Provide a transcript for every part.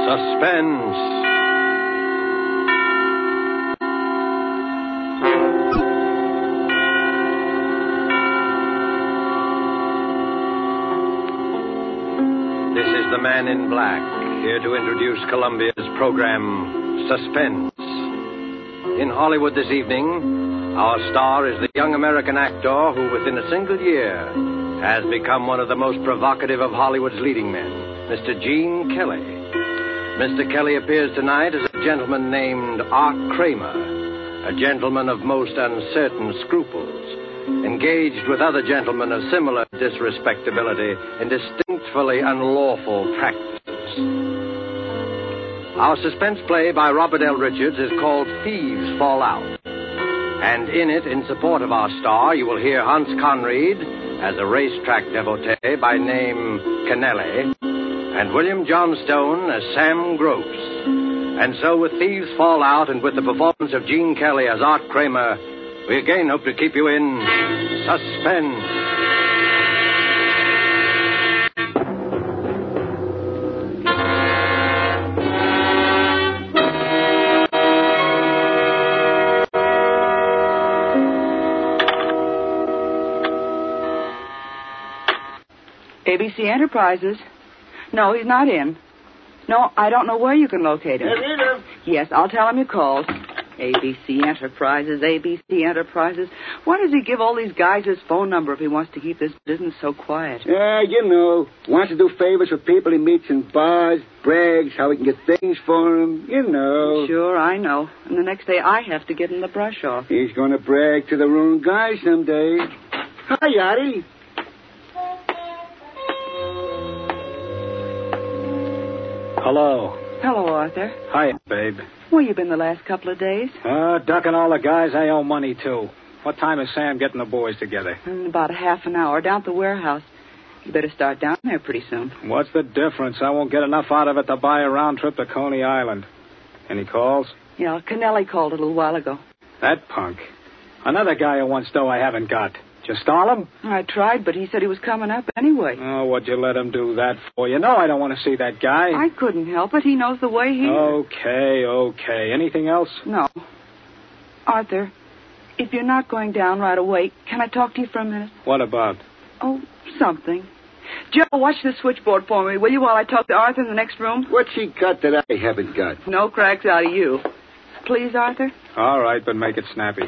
Suspense. This is the Man in Black, here to introduce Columbia's program, Suspense. In Hollywood this evening, our star is the young American actor who, within a single year, has become one of the most provocative of Hollywood's leading men, Mr. Gene Kelly. Mr. Kelly appears tonight as a gentleman named Art Kramer, a gentleman of most uncertain scruples, engaged with other gentlemen of similar disrespectability in distinctly unlawful practices. Our suspense play by Robert L. Richards is called Thieves Fall Out. And in it, in support of our star, you will hear Hans Conried as a racetrack devotee by name Kennelly, and William Johnstone as Sam Gross. And so with Thieves Fall Out and with the performance of Gene Kelly as Art Kramer, we again hope to keep you in suspense. ABC Enterprises. No, he's not in. No, I don't know where you can locate him. Yes, I'll tell him you called. ABC Enterprises, ABC Enterprises. Why does he give all these guys his phone number if he wants to keep this business so quiet? Wants to do favors for people he meets in bars, brags, how he can get things for them, Sure, I know. And the next day I have to give him the brush off. He's going to brag to the wrong guy someday. Hi, Yachty. Hello. Hello, Arthur. Hi, babe. Where you been the last couple of days? Ducking all the guys I owe money to. What time is Sam getting the boys together? In about a half an hour, down at the warehouse. You better start down there pretty soon. What's the difference? I won't get enough out of it to buy a round trip to Coney Island. Any calls? Yeah, Kennelly called a little while ago. That punk. Another guy who wants dough I haven't got. Did you stall him? I tried, but he said he was coming up anyway. Oh, what'd you let him do that for? You know I don't want to see that guy. I couldn't help it. He knows the way here. Okay. Anything else? No. Arthur, if you're not going down right away, can I talk to you for a minute? What about? Oh, something. Joe, watch the switchboard for me, will you, while I talk to Arthur in the next room? What's he got that I haven't got? No cracks out of you. Please, Arthur? All right, but make it snappy.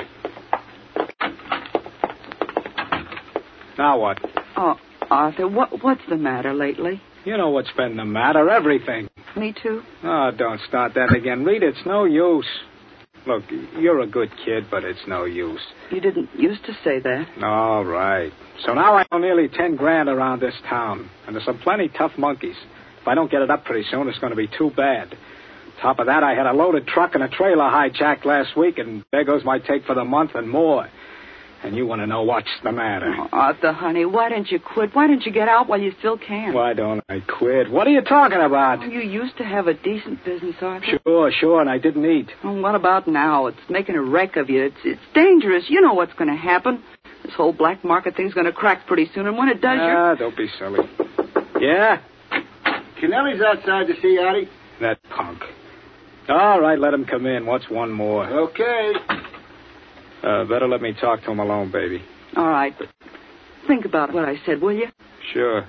Now what? Oh, Arthur, what's the matter lately? You know what's been the matter, everything. Me too? Oh, don't start that again. Reed, it's no use. Look, you're a good kid, but it's no use. You didn't used to say that. All right. So now I owe nearly 10 grand around this town, and there's some plenty tough monkeys. If I don't get it up pretty soon, it's going to be too bad. Top of that, I had a loaded truck and a trailer hijacked last week, and there goes my take for the month and more. And you want to know what's the matter. Oh, Arthur, honey, why don't you quit? Why don't you get out while you still can? Why don't I quit? What are you talking about? Oh, you used to have a decent business, Arthur. Sure, and I didn't eat. Oh, what about now? It's making a wreck of you. It's dangerous. You know what's going to happen. This whole black market thing's going to crack pretty soon, and when it does, don't be silly. Yeah? Kennelly's outside to see Yachty. That punk. All right, let him come in. What's one more? Okay. Better let me talk to him alone, baby. All right, but think about what I said, will you? Sure.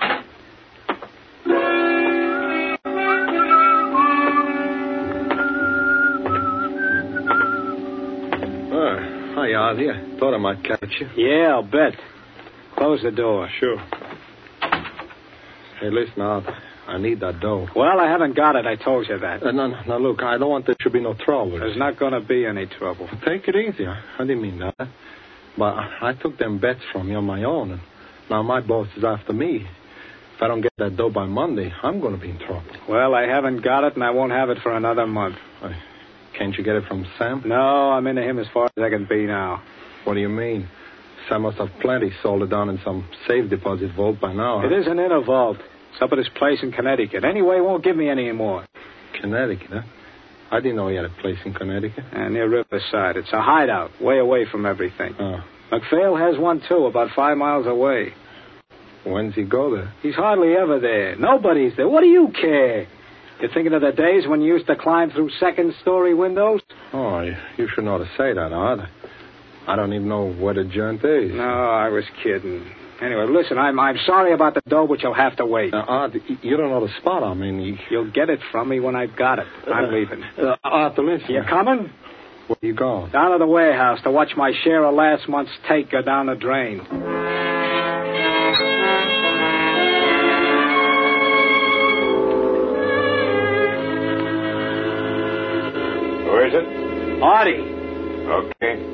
Hi, Ozzy. I thought I might catch you. Yeah, I'll bet. Close the door. Sure. Hey, listen, I need that dough. Well, I haven't got it. I told you that. No, look, I don't want there to be no trouble. There's not going to be any trouble. Take it easy. I didn't mean that. But I took them bets from you on my own, and now my boss is after me. If I don't get that dough by Monday, I'm going to be in trouble. Well, I haven't got it, and I won't have it for another month. Can't you get it from Sam? No, I'm into him as far as I can be now. What do you mean? Sam must have plenty sold it down in some safe deposit vault by now. It isn't in a vault. It's up at his place in Connecticut. Anyway, he won't give me any more. Connecticut, huh? I didn't know he had a place in Connecticut. Near Riverside. It's a hideout, way away from everything. Oh. McPhail has one, too, about 5 miles away. When's he go there? He's hardly ever there. Nobody's there. What do you care? You thinking of the days when you used to climb through second-story windows? Oh, you shouldn't ought to say that, Art. I don't even know where the joint is. No, I was kidding. Anyway, listen, I'm sorry about the dough, but you'll have to wait. Art, you don't know the spot. I mean, You'll get it from me when I've got it. I'm leaving. Art, listen. You coming? Where you going? Down to the warehouse to watch my share of last month's take go down the drain. Who is it? Artie. Okay.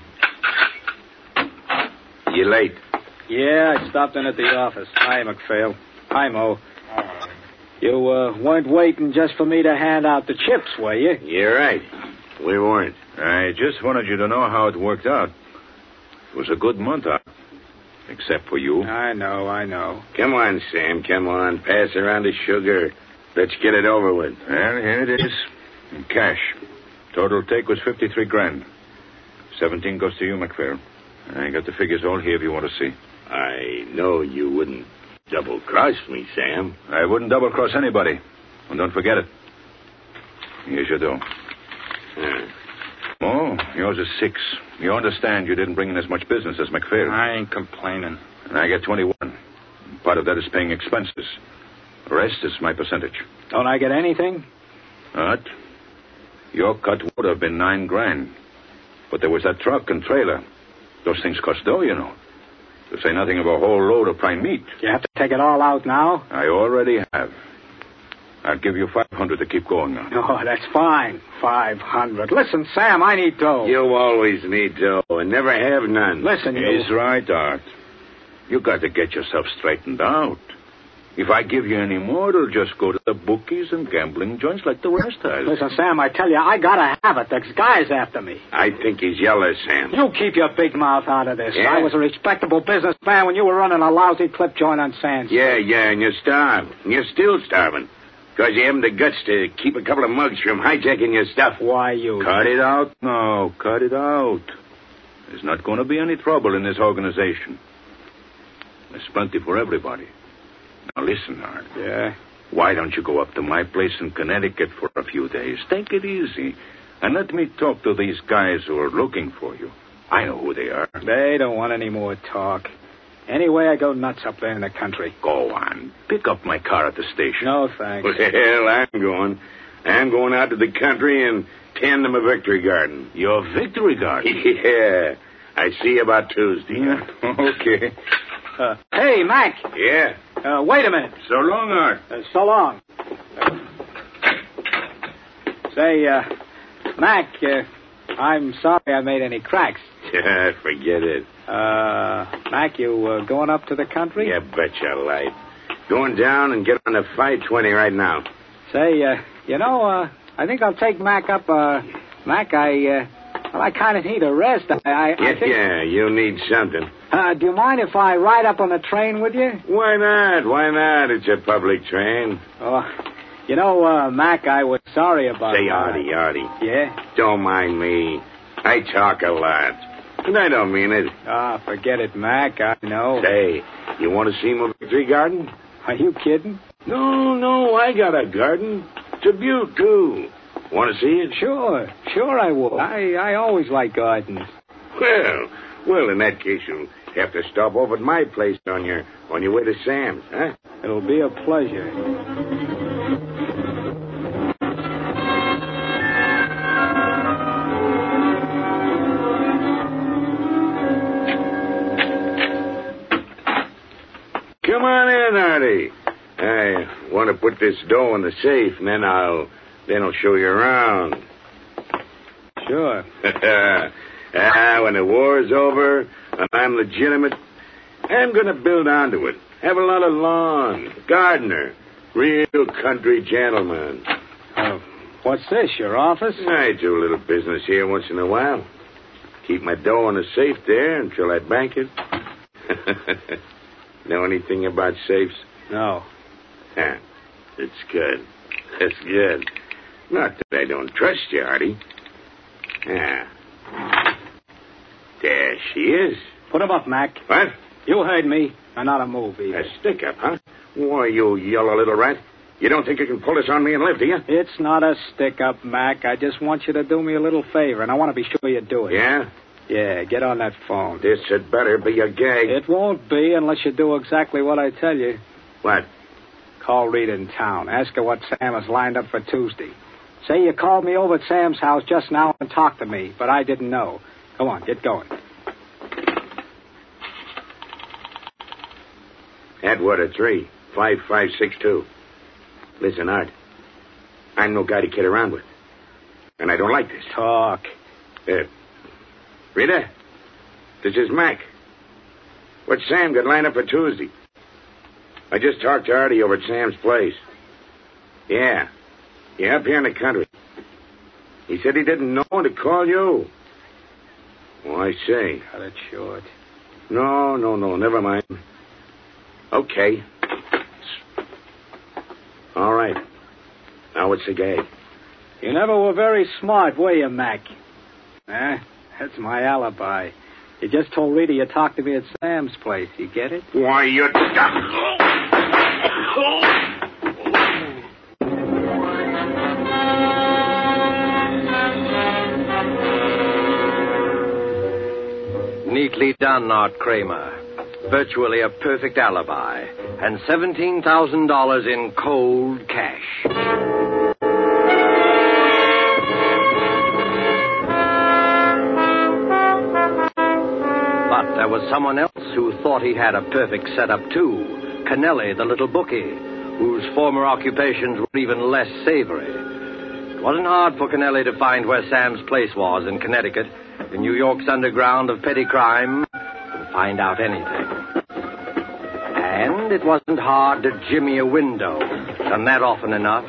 You late? Yeah, I stopped in at the office. Hi, McPhail. Hi, Mo. You weren't waiting just for me to hand out the chips, were you? You're right. We weren't. I just wanted you to know how it worked out. It was a good month, except for you. I know. Come on, Sam. Come on. Pass around the sugar. Let's get it over with. Well, here it is. In cash. Total take was 53 grand. 17 goes to you, McPhail. I got the figures all here if you want to see. I know you wouldn't double-cross me, Sam. I wouldn't double-cross anybody. And don't forget it. Here's your dough. Oh, yours is 6. You understand you didn't bring in as much business as McPhail. I ain't complaining. And I get 21. Part of that is paying expenses. The rest is my percentage. Don't I get anything? What? Your cut would have been 9 grand. But there was that truck and trailer. Those things cost dough, you know. To say nothing of a whole load of prime meat. You have to take it all out now? I already have. I'll give you 500 to keep going now. Oh, that's fine. 500. Listen, Sam, I need dough. You always need dough and never have none. Listen, He's right, Art. You got to get yourself straightened out. If I give you any more, it'll just go to the bookies and gambling joints like the rest has. Listen, Sam, I tell you, I gotta have it. This guy's after me. I think he's yellow, Sam. You keep your big mouth out of this. Yeah? I was a respectable businessman when you were running a lousy clip joint on Sands. Yeah, and you're starved. And you're still starving. Because you haven't the guts to keep a couple of mugs from hijacking your stuff. Why, you... Cut it out now. Cut it out. There's not going to be any trouble in this organization. There's plenty for everybody. Now, listen, Art. Yeah? Why don't you go up to my place in Connecticut for a few days? Take it easy. And let me talk to these guys who are looking for you. I know who they are. They don't want any more talk. Anyway, I go nuts up there in the country. Go on. Pick up my car at the station. No, thanks. Well, I'm going. I'm going out to the country and tend to my victory garden. Your victory garden? Yeah. I see you about Tuesday. Yeah. Okay. Hey, Mac. Yeah. Wait a minute. So long, Art. So long. Say, Mac, I'm sorry I made any cracks. Yeah, forget it. Mac, you going up to the country? Yeah, betcha life. Going down and get on the 520 right now. Say, I think I'll take Mac up. Mac, I kind of need a rest. I think... Yeah, you need something. Do you mind if I ride up on the train with you? Why not? Why not? It's a public train. Mac, I was sorry about... Say, Artie. Yeah? Don't mind me. I talk a lot. And I don't mean it. Forget it, Mac. I know. Say, you want to see my victory garden? Are you kidding? No, I got a garden. It's a beaut, too. Want to see it? Sure I will. I always like gardens. Well, in that case, you'll have to stop over at my place on your way to Sam's, huh? It'll be a pleasure. Come on in, Artie. I want to put this dough in the safe, and then I'll show you around. Sure. When the war's over and I'm legitimate, I'm going to build onto it. Have a lot of lawn, gardener, real country gentleman. What's this, your office? I do a little business here once in a while. Keep my dough in the safe there until I bank it. Know anything about safes? No. It's good. That's good. Not that I don't trust you, Artie. There she is. Put 'em up, Mac. What? You heard me. Not a move, either. A stick-up, huh? Why, you yellow little rat. You don't think you can pull this on me and live, do you? It's not a stick-up, Mac. I just want you to do me a little favor, and I want to be sure you do it. Yeah? Yeah, get on that phone. This had better be a gag. It won't be unless you do exactly what I tell you. What? Call Rita in town. Ask her what Sam has lined up for Tuesday. Say you called me over at Sam's house just now and talked to me, but I didn't know. Go on, get going. Atwater 35562. Listen, Art. I'm no guy to kid around with. And I don't like this. Talk. Rita? This is Mac. What's Sam got lined up for Tuesday? I just talked to Artie over at Sam's place. Yeah. Yeah, up here in the country. He said he didn't know when to call you. Oh, I see. Cut it short. No, never mind. Okay. All right. Now what's the gag? You never were very smart, were you, Mac? That's my alibi. You just told Rita you talked to me at Sam's place. You get it? Why, you... Neatly done, Art Kramer. Virtually a perfect alibi. And $17,000 in cold cash. But there was someone else who thought he had a perfect setup, too. Kennelly, the little bookie, whose former occupations were even less savory. It wasn't hard for Kennelly to find where Sam's place was in Connecticut, in New York's underground of petty crime, and find out anything. And it wasn't hard to jimmy a window. Done that often enough.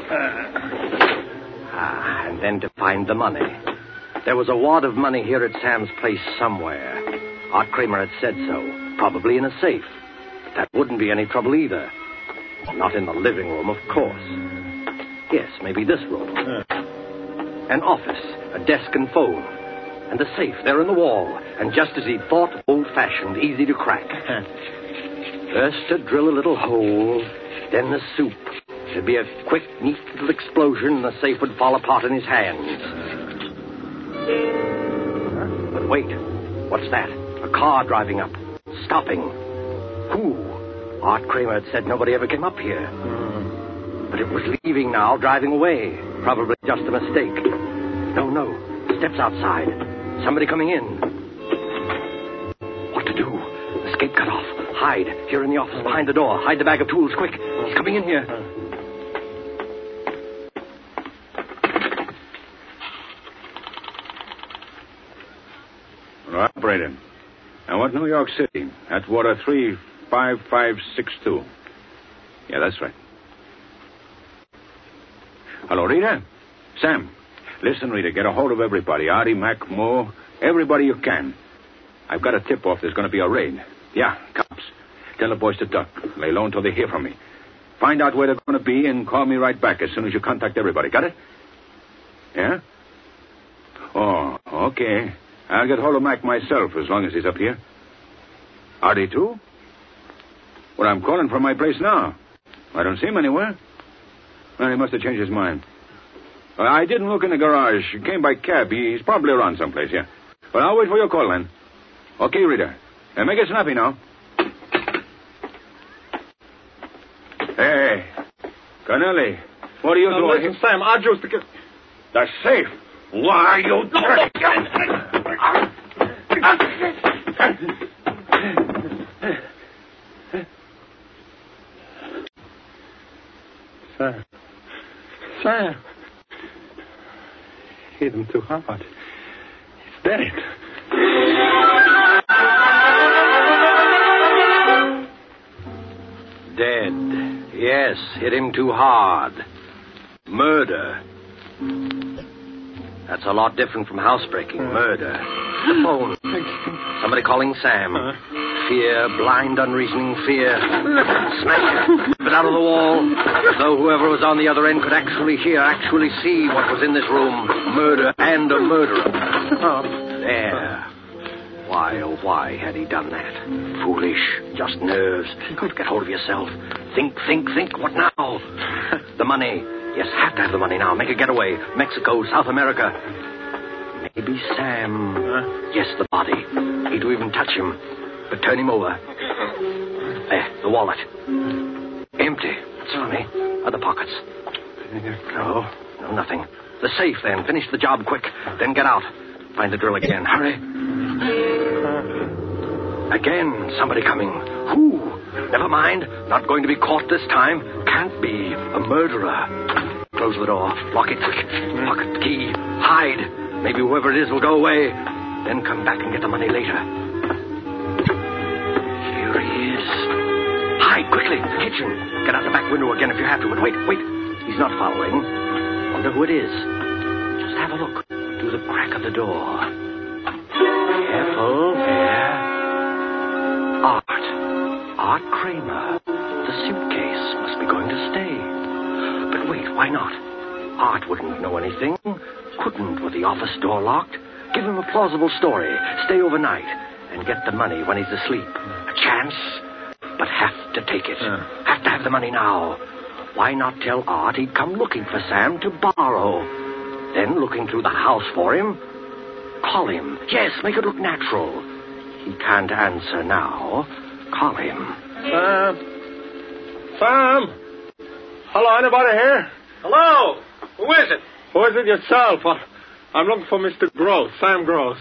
And then to find the money. There was a wad of money here at Sam's place somewhere. Art Kramer had said so. Probably in a safe. But that wouldn't be any trouble either. Not in the living room, of course. Yes, maybe this room. An office, a desk and phone. And a safe there in the wall. And just as he'd thought, old-fashioned, easy to crack. First to drill a little hole, then the soup. There'd be a quick, neat little explosion, and the safe would fall apart in his hands. But wait, what's that? A car driving up, stopping. Who? Art Kramer had said nobody ever came up here. But it was leaving now, driving away. Probably just a mistake. No. Steps outside. Somebody coming in. What to do? Escape cut off. Hide. Here in the office, behind the door. Hide the bag of tools, quick. He's coming in here. All right, Braden. I want New York City. Atwater 35562. Yeah, that's right. Hello, Rita? Sam. Listen, Rita, get a hold of everybody. Artie, Mac, Moore, everybody you can. I've got a tip-off there's going to be a raid. Yeah, cops. Tell the boys to duck. Lay low until they hear from me. Find out where they're going to be and call me right back as soon as you contact everybody. Got it? Yeah? Oh, okay. I'll get hold of Mac myself as long as he's up here. Artie, too? Well, I'm calling from my place now. I don't see him anywhere. Well, he must have changed his mind. I didn't look in the garage. He came by cab. He's probably around someplace, yeah. Well, I'll wait for your call, then. Okay, Rita. Make it snappy now. Hey, Kennelly, what are you doing? Listen, Sam, I just... The safe. Why are you doing? Sam. Hit him too hard. He's dead. Dead. Yes, hit him too hard. Murder. That's a lot different from housebreaking. Murder. The phone. Somebody calling Sam. Fear, blind, unreasoning fear. Smash it. But out of the wall. Though whoever was on the other end could actually hear, actually see what was in this room. Murder and a murderer. There. Why, oh, why had he done that? Foolish. Just nerves. Got to get hold of yourself. Think. What now? The money. Yes, have to have the money now. Make a getaway. Mexico, South America. Maybe Sam. Yes, the body. Hate to even touch him. But turn him over. There, the wallet. Empty. That's funny. Other pockets. No, nothing. The safe, then. Finish the job quick. Then get out. Find the drill again. Hurry. Again, somebody coming. Who? Never mind. Not going to be caught this time. Can't be. A murderer. Close the door. Lock it quick. Pocket the key. Hide. Maybe whoever it is will go away. Then come back and get the money later. Here he is. Hide quickly. The kitchen. Get out the back window again if you have to. But wait. He's not following. Wonder who it is. Just have a look. Through the crack of the door. Careful. There. Art Kramer. The suitcase must be going to stay. But wait, why not? Art wouldn't know anything. Couldn't with the office door locked. Give him a plausible story. Stay overnight. And get the money when he's asleep. A chance, but have to take it. Have to have the money now. Why not tell Art he'd come looking for Sam to borrow? Then, looking through the house for him, call him. Yes, make it look natural. He can't answer now. Call him. Sam? Hello, anybody here? Hello? Who is it? Who is it yourself? I'm looking for Mr. Gross, Sam Gross.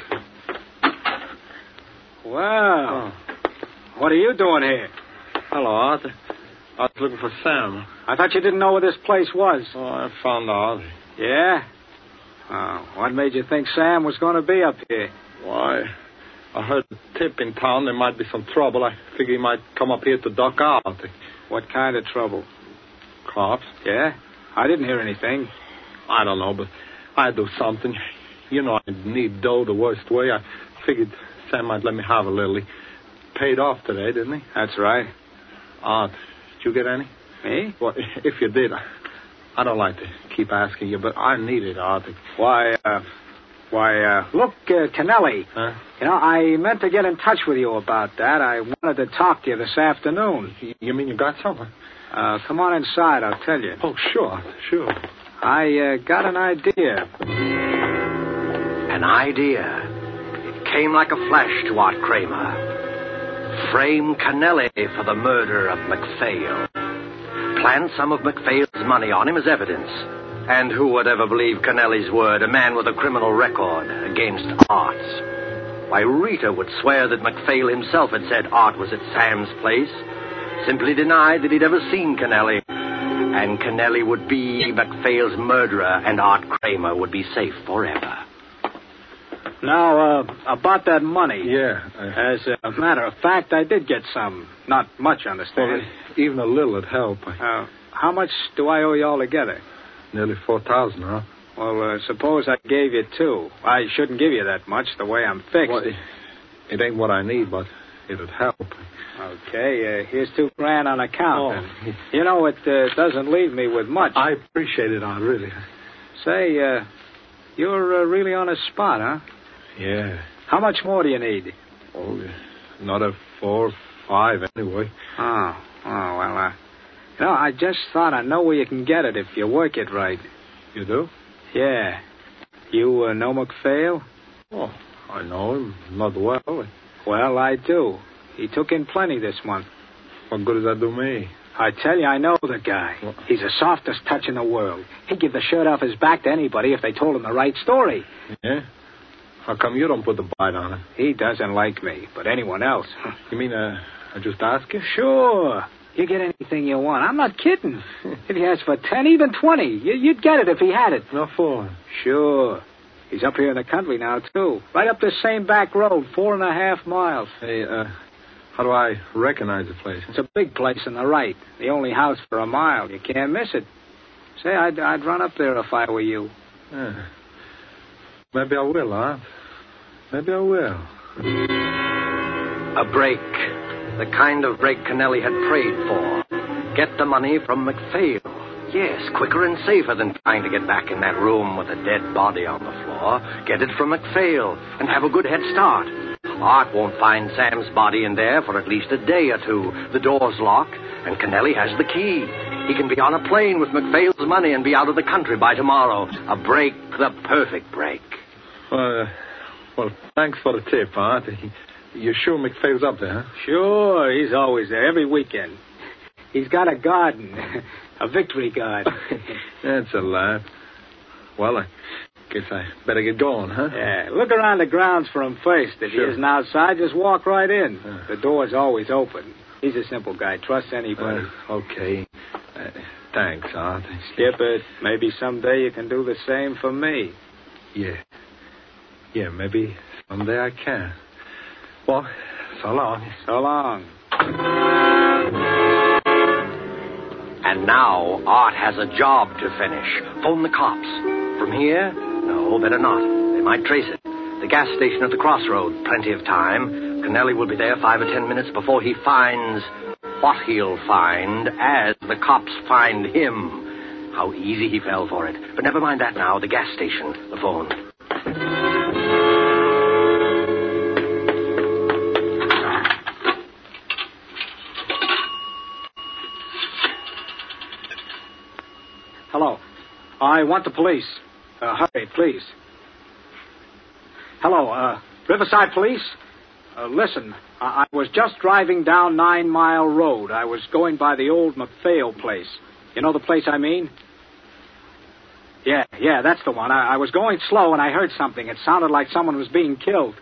Well, what are you doing here? Hello, Arthur. I was looking for Sam. I thought you didn't know where this place was. Oh, I found out. Yeah? Oh, what made you think Sam was going to be up here? Why, I heard a tip in town there might be some trouble. I figured he might come up here to duck out. What kind of trouble? Cops? Yeah? I didn't hear anything. I don't know, but I'd do something. You know, I need dough the worst way. I figured Sam might let me have a little. He paid off today, didn't he? That's right. Did you get any? Me? Well, if you did, I don't like to keep asking you, but I need it, Arthur. Look, Kennelly. Huh? You know, I meant to get in touch with you about that. I wanted to talk to you this afternoon. You mean you got something? Come on inside, I'll tell you. Oh, sure. I got an idea. An idea. It came like a flash to Art Kramer. Frame Kennelly for the murder of MacPhail. Plant some of MacPhail's money on him as evidence. And who would ever believe Kennelly's word, a man with a criminal record, against Art's? Why, Rita would swear that MacPhail himself had said Art was at Sam's place. Simply denied that he'd ever seen Kennelly. And Kennelly would be MacPhail's murderer, and Art Kramer would be safe forever. Now, about that money. Yeah. As a matter of fact, I did get some. Not much, understand. Well, even a little would help. How much do I owe you altogether? Nearly 4,000, huh? Well, suppose I gave you 2. I shouldn't give you that much, the way I'm fixed. Well, it ain't what I need, but it'd help. Okay, here's $2,000 on account. Oh. And, you know, it doesn't leave me with much. I appreciate it, Aunt, really. Say, you're really on a spot, huh? Yeah. How much more do you need? Oh, another 4 or 5 anyway. Oh, well, you know, I just thought I know where you can get it if you work it right. You do? Yeah. You know MacPhail? Oh, I know him. Not well. Well, I do. He took in plenty this month. What good does that do me? I tell you, I know the guy. What? He's the softest touch in the world. He'd give the shirt off his back to anybody if they told him the right story. Yeah? How come you don't put the bite on it? He doesn't like me, but anyone else. You mean, I just ask you? Sure. You get anything you want. I'm not kidding. If he asked for 10, even 20, you'd get it if he had it. No fooling. Sure. He's up here in the country now, too. Right up this same back road, 4.5 miles. Hey, how do I recognize the place? It's a big place on the right. The only house for a mile. You can't miss it. Say, I'd run up there if I were you. Yeah. Maybe I will, huh? Maybe I will. A break. The kind of break Kennelly had prayed for. Get the money from MacPhail. Yes, quicker and safer than trying to get back in that room with a dead body on the floor. Get it from MacPhail and have a good head start. Art won't find Sam's body in there for at least a day or two. The door's locked, and Kennelly has the key. He can be on a plane with McPhail's money and be out of the country by tomorrow. A break, the perfect break. Well, thanks for the tip, Art. You sure McPhail's up there, huh? Sure, he's always there, every weekend. He's got a garden, a victory garden. That's a laugh. Well, I guess I better get going, huh? Yeah, look around the grounds for him first. If he isn't outside, just walk right in. The door's always open. He's a simple guy. Trust anybody. Okay. Thanks, Art. Skip it. Maybe someday you can do the same for me. Yeah. Yeah, maybe someday I can. Well, so long. So long. And now Art has a job to finish. Phone the cops. From here? No, better not. They might trace it. The gas station at the crossroad. Plenty of time. Kennelly will be there 5 or 10 minutes before he finds what he'll find as the cops find him. How easy he fell for it. But never mind that now. The gas station. The phone. Hello. I want the police. Hurry, please. Hello, Riverside Police? Listen, I was just driving down 9 Mile Road. I was going by the old McPhail place. You know the place I mean? Yeah, that's the one. I was going slow and I heard something. It sounded like someone was being killed.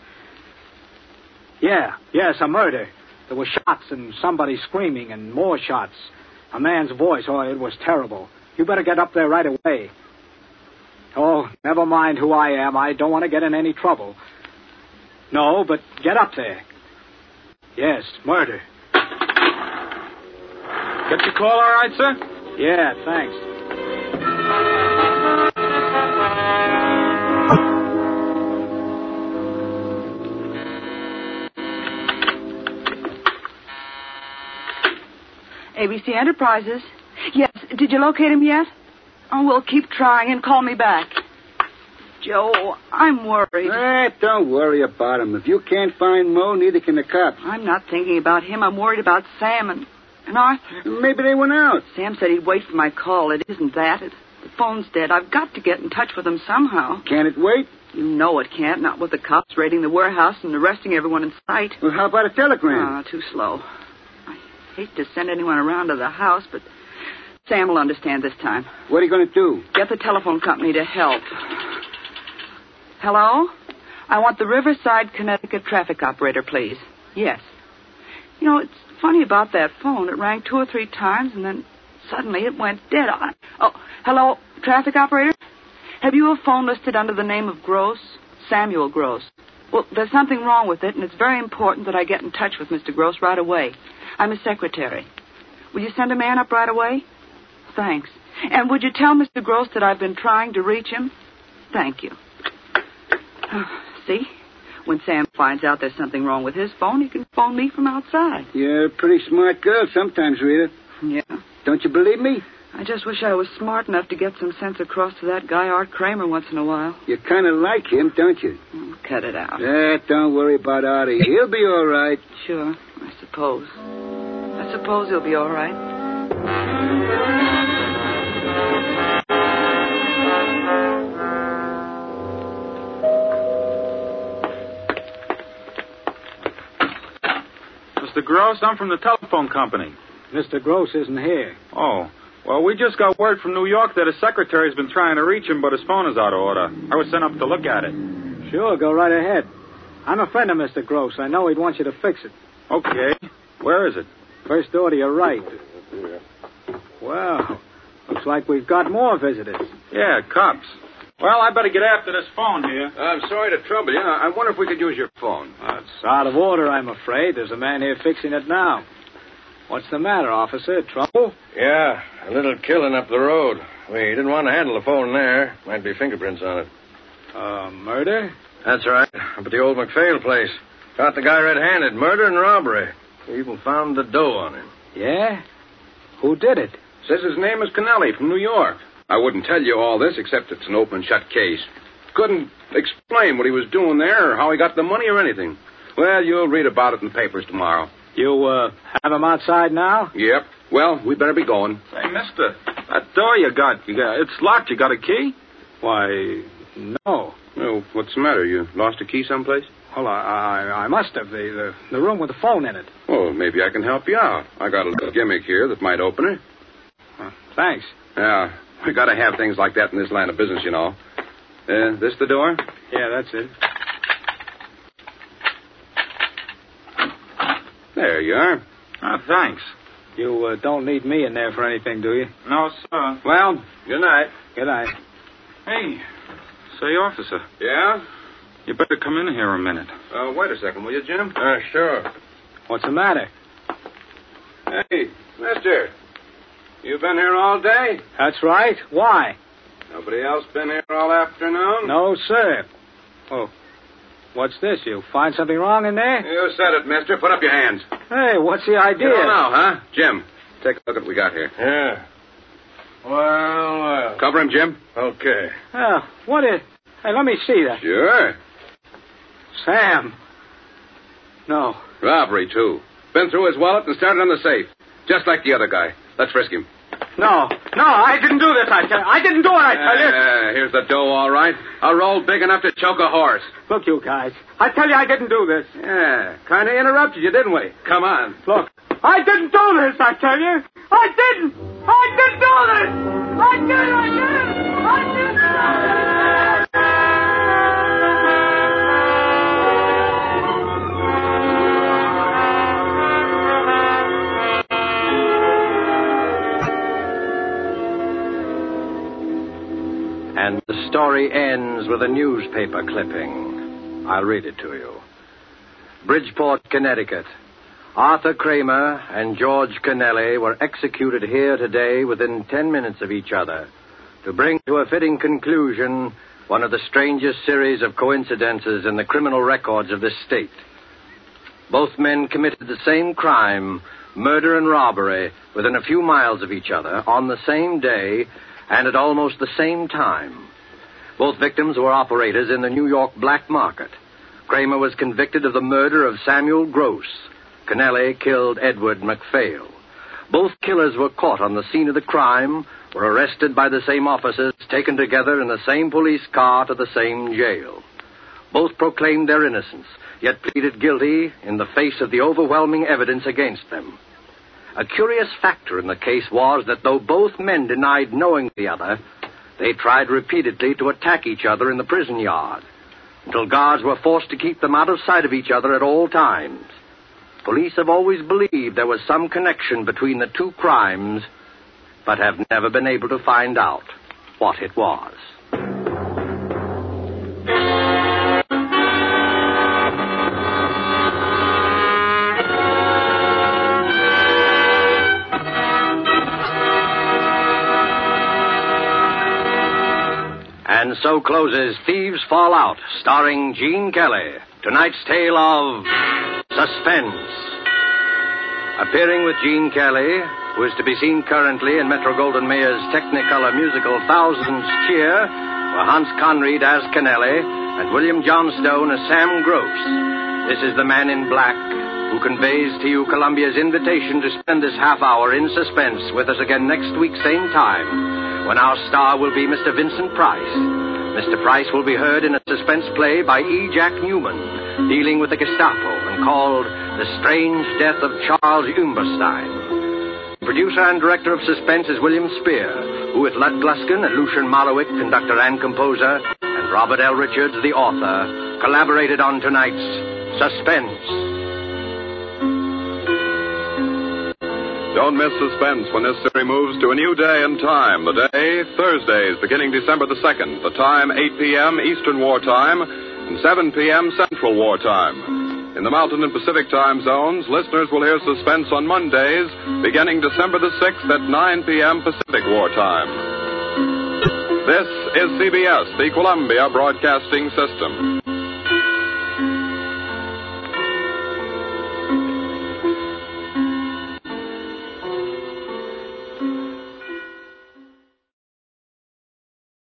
Yes, a murder. There were shots and somebody screaming and more shots. A man's voice. Oh, it was terrible. You better get up there right away. Oh, never mind who I am. I don't want to get in any trouble. No, but get up there. Yes, murder. Get your call all right, sir? Yeah, thanks. ABC Enterprises. Yes, did you locate him yet? Oh, we'll keep trying and call me back. Joe, I'm worried. Don't worry about him. If you can't find Mo, neither can the cops. I'm not thinking about him. I'm worried about Sam and Arthur. Maybe they went out. Sam said he'd wait for my call. It isn't that. The phone's dead. I've got to get in touch with him somehow. Can it wait? You know it can't. Not with the cops raiding the warehouse and arresting everyone in sight. Well, how about a telegram? Too slow. I hate to send anyone around to the house, but Sam will understand this time. What are you going to do? Get the telephone company to help. Hello? I want the Riverside, Connecticut traffic operator, please. Yes. You know, it's funny about that phone. It rang 2 or 3 times, and then suddenly it went dead. Hello, traffic operator? Have you a phone listed under the name of Gross? Samuel Gross. Well, there's something wrong with it, and it's very important that I get in touch with Mr. Gross right away. I'm his secretary. Will you send a man up right away? Thanks. And would you tell Mr. Gross that I've been trying to reach him? Thank you. See? When Sam finds out there's something wrong with his phone, he can phone me from outside. You're a pretty smart girl sometimes, Rita. Yeah. Don't you believe me? I just wish I was smart enough to get some sense across to that guy Art Kramer once in a while. You kind of like him, don't you? Oh, cut it out. Don't worry about Artie. He'll be all right. Sure, I suppose. I suppose he'll be all right. Mr. Gross, I'm from the telephone company. Mr. Gross isn't here. Oh. Well, we just got word from New York that his secretary's been trying to reach him, but his phone is out of order. I was sent up to look at it. Sure, go right ahead. I'm a friend of Mr. Gross. I know he'd want you to fix it. Okay. Where is it? First door to your right. Well, looks like we've got more visitors. Yeah, cops. Well, I better get after this phone here. I'm sorry to trouble you. I wonder if we could use your phone. It's out of order, I'm afraid. There's a man here fixing it now. What's the matter, officer? Trouble? Yeah, a little killing up the road. We didn't want to handle the phone there. Might be fingerprints on it. Murder? That's right. Up at the old McPhail place. Got the guy red-handed. Murder and robbery. We even found the dough on him. Yeah? Who did it? Says his name is Kennelly from New York. I wouldn't tell you all this except it's an open-shut case. Couldn't explain what he was doing there or how he got the money or anything. Well, you'll read about it in the papers tomorrow. You, have him outside now? Yep. Well, we better be going. Hey, mister, that door you got, it's locked. You got a key? Why, no. Well, what's the matter? You lost a key someplace? Well, I must have. The room with the phone in it. Oh, maybe I can help you out. I got a little gimmick here that might open it. Thanks. Yeah, we got to have things like that in this line of business, you know. This the door? Yeah, that's it. There you are. Oh, thanks. You don't need me in there for anything, do you? No, sir. Well, good night. Good night. Hey, say, officer, Yeah? you better come in here a minute. Wait a second, will you, Jim? Sure. What's the matter? Hey, mister. You been here all day? That's right. Why? Nobody else been here all afternoon? No, sir. Oh, what's this? You find something wrong in there? You said it, mister. Put up your hands. Hey, what's the idea? You don't know, huh? Jim, take a look at what we got here. Yeah. Well. Cover him, Jim. Okay. Oh, what is... Hey, let me see that. Sure. Sam. No. Robbery, too. Been through his wallet and started on the safe. Just like the other guy. Let's frisk him. No, I didn't do this, I tell you. I didn't do it, I tell you. Here's the dough, all right. A roll big enough to choke a horse. Look, you guys. I tell you I didn't do this. Yeah, kind of interrupted you, didn't we? Come on. Look, I didn't do this, I tell you. I didn't do this. I didn't. And the story ends with a newspaper clipping. I'll read it to you. Bridgeport, Connecticut. Arthur Kramer and George Kennelly were executed here today within 10 minutes of each other to bring to a fitting conclusion one of the strangest series of coincidences in the criminal records of this state. Both men committed the same crime, murder and robbery, within a few miles of each other on the same day and at almost the same time. Both victims were operators in the New York black market. Kramer was convicted of the murder of Samuel Gross. Kennelly killed Edward McPhail. Both killers were caught on the scene of the crime, were arrested by the same officers, taken together in the same police car to the same jail. Both proclaimed their innocence, yet pleaded guilty in the face of the overwhelming evidence against them. A curious factor in the case was that though both men denied knowing the other, they tried repeatedly to attack each other in the prison yard, until guards were forced to keep them out of sight of each other at all times. Police have always believed there was some connection between the two crimes, but have never been able to find out what it was. And so closes Thieves Fall Out, starring Gene Kelly. Tonight's tale of suspense. Appearing with Gene Kelly, who is to be seen currently in Metro-Goldwyn-Mayer's Technicolor musical Thousands Cheer, were Hans Conried as Kennelly and William Johnstone as Sam Gross. This is the Man in Black, who conveys to you Columbia's invitation to spend this half hour in suspense with us again next week, same time, when our star will be Mr. Vincent Price. Mr. Price will be heard in a suspense play by E. Jack Newman, dealing with the Gestapo and called The Strange Death of Charles Umberstein. The producer and director of suspense is William Spear, who with Lud Gluskin and Lucian Malowick, conductor and composer, and Robert L. Richards, the author, collaborated on tonight's Suspense. Don't miss Suspense when this series moves to a new day and time. The day, Thursdays, beginning December the 2nd. The time, 8 p.m. Eastern War Time and 7 p.m. Central War Time. In the Mountain and Pacific time zones, listeners will hear Suspense on Mondays, beginning December the 6th at 9 p.m. Pacific War Time. This is CBS, the Columbia Broadcasting System.